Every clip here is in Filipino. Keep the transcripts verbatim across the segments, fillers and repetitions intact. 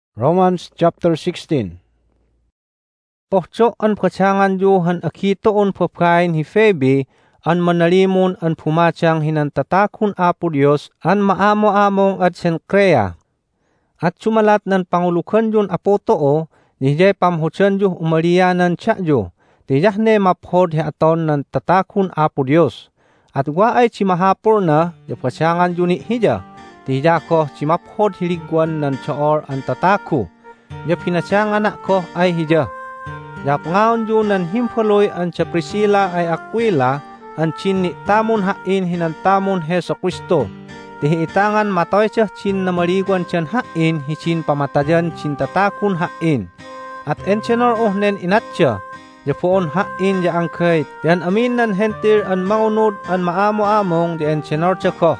Romans chapter sixteen. Pohcho an pachangan yu han akitoon popkain hi Phoebe an manalimon an pumachang hinantatakon Apo Dios an maamo-among at Sencrea. At sumalat nan pangulukan yun Apo Too, nijay pamhuchan yu umalianan tsa yu, tijah ne maphod hi aton nan tatakon Apo Dios. At wa ay chimahapor na, yu pachangan yu ni hija, tijah ko chimaphod hiligwan nan tsaor ang tataku, yu pinachangan na ko ay hija. Yap ngaon yu nan himpoloy ang sa Priscilla ay Aquila, ang chin tamon hain hinantamon Heso Kristo. Tihi itangan matoy siya chin na mariguan siyan hain, hichin pamatajan chin tatakun hain. At enchenor ohnen inat siya, yapoon hain ya angkay, yan amin nan hentir an maunod an maamo-among di enchenor siya ko.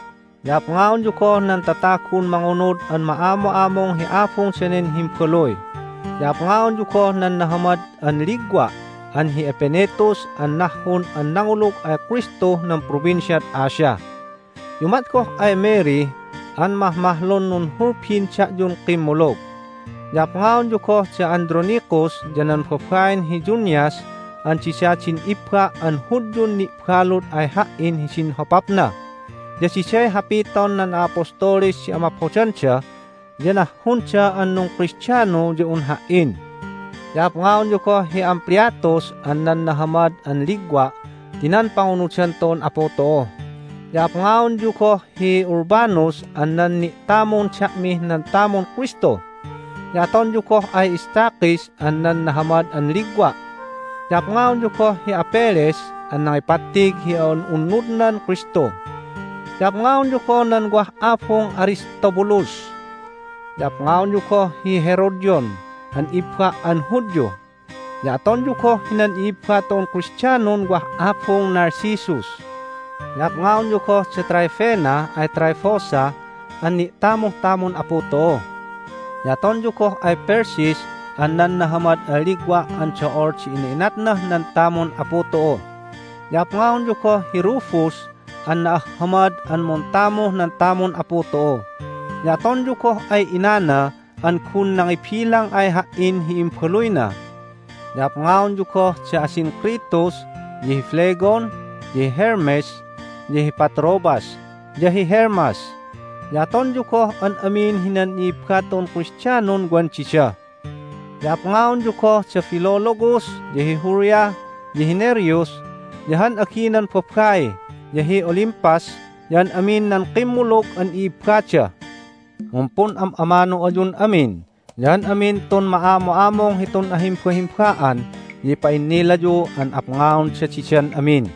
Yap ngaon yu ko nan tatakun mangunod an maamo-among hiapong siyanin himpoloy. Yap ngaon yu ko nan nahamad an ligwa, an hi Epenetus an nahon an nangulog ay Kristo ng probinsya at Asya. Yumat ko ay Mary, an mahmahlon nun hurpin siya yun kimulog. Yap ngaon yu ko siya Andronicus, janan popkain hi Junias, an siya chin ipka an hudyun ni pkalot ay hain hisin hapap na. Ya siya'y hapiton nan apostolis si amapochan siya, yan ahun siya anong Kristiyano diun hain. Yap ngaon yu ko hi Ampliatus an nan nahamad an ligwa, tinan pangunusan ton Apo Too. Yap ngaon yu ko hi Urbanus an nan ni tamon siyakmi nan tamon Kristo. Yaton yu ko ay Istakis an nan nahamad an ligwa. Yap ngaon yu ko hi Apeles an nangipatig hi on unnud nan Kristo. Yap ngaon yu ko nan gwah apong Aristobulus. Yap ngaon yu ko hi Herodion, an ipka an Hudyo. Yaton yu ko hinan ipka ton Kristiyanon gwah apong Narcissus. Yap ngaon yu ko si Tryphena ay Tryphosa, an ni tamong-tamon Apo Too. Yaton yu ko ay Persis, an nan nahamad aligwa an tsaor si iniinat na nan tamon Apo Too. Yap ngaon yu ko hi Rufus, an nahamad an montamo ng tamon Apo Too. Yaton yu ko ay inana, an kun nangipilang ay hain hiimpuloy na. Yap ngaon yu ko si Asinkritos, yihi Phlegon, yihi Hermes, yihi Patrobas, yihi Hermas. Yaton yu ko an amin hinan ipkaton Kristiyanon gwanchi siya. Yap ngaon yu ko si Philologus, yihi Huria, yihi Nereus, yahan akinan popkay, yihi Olimpas, yan amin nan kimulog an ipkatya. Ngumpon am amano ayun amin, yan amin ton maamo-among hiton ahimpa-himpaan, yipain nila yu an apngaon siya sisyan amin.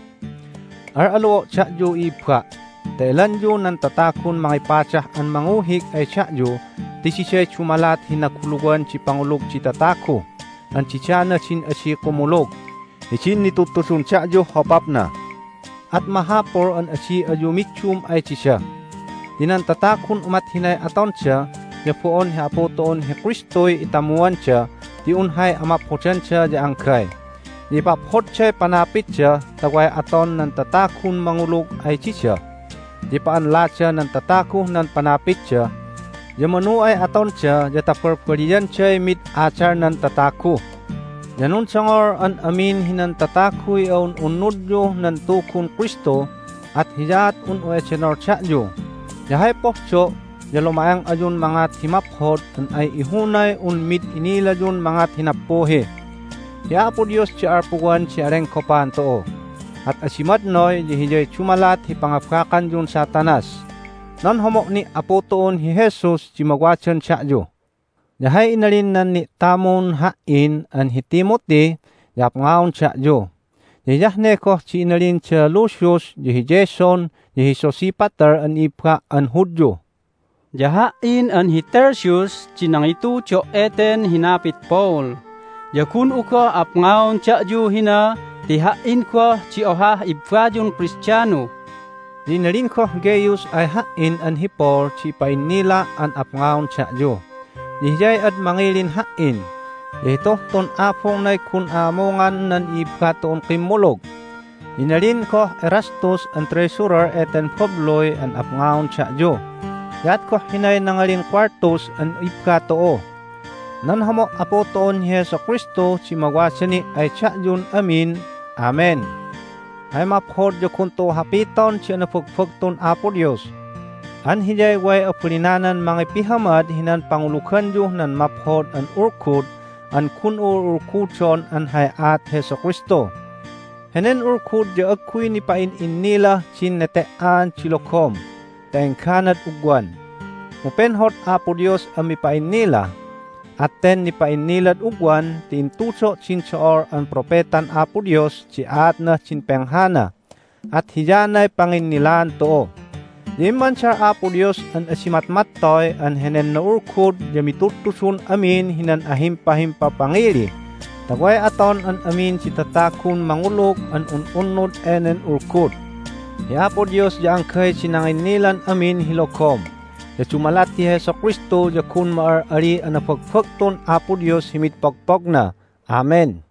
Ar alo siya yu ipka, tailan yu nan tatakon mangipachah an manguhik ay siya yu, di siya chumalat hinakulugan si pangulog si tatako, an siya na sin asi kumulog, isin nitutusun siya yu hapap na. At mahapor an asi ayu mitchum ay siya. Dinan tatakon umat hinay aton siya, yapoon hi Apo Toon hi Kristoy itamuan siya, di unhay amapochan siya di angkay. Di paphot siya panapit siya, taway aton ng tatakon mangulog ay siya. Di paanla siya ng tatakon ng panapit siya, yamanu ay aton siya, yataperperian siya mit achar ng tatako. Yanun sangor an amin hinan tatakoy aun unudyo ng tukon Kristo, at hiyat un o esenor siya yu. Yahay pohcho, yalumayang ayun mga timaphod, an ay ihunay un mit inila yun mga tinapohe. Ya Apo Dios si arpuwan si areng kopan too. At asimad noy, yihijay chumalat hipangapkakan yun Satanas. Non homo ni Apo Toon hi Jesus si magwachan siya yu. Yahay inalin nan ni tamon hain an hi Timothy, yap ngaon siya yu. Yayahne ko si inalin siya Lucius, yihi Jason, yihi Sosipater an ipka an Hudyo. Yahain an hi Tertius, sinangitu tyo eten hinapit Paul. Yakun uka apngaon siya yu hina, tihain ko si oha ibfadyon Kristiyano. Dinalin ko Gaius ay hain an hi Paul, si painila an apngaon siya yu. Yihjay at mangilin hain. Ito ton apong na kun amongan nan ipka ton kimulog. Inalin ko Erastus ang treasurer eten Pobloy an apngaon siya yu. Yat ko hinay nangaling Quartus an ipka too. Nan hamo apo toon Yesu Kristo ci magwasani ay tiyayun amin. Amen. Ay maphod yo kunto hapiton ci anapagpagton Apo Dios. An hijay way apulinanan mga pihamad hinan pangulukan yo nan maphod an urkud an kun ururkudson an hayat Yesu Kristo. Henen urkud yo agkuy ni pain inila cin netean cilokom. Tengkanat ugwan. Mupenhot Apo Dios amipain nila. Aten ni painilad ugwan ti intuso cincoor ang propetan Apo Dios ci atna cinpenghana at hiyanay panginilan to. Di man siya Apo Dios an asimatmattoy an henen na urkud di mitutusun amin hinan ahimpa-himpa pangili. Tagway aton an amin ci tatakun mangulog an ununod enen urkud. Di Apo Dios di angkay sinanginilan amin hilokom. Ya cumalat ti Heso Kristo ya kun maar ari ang napagpagton Apo Dios himit pagpag na. Amen.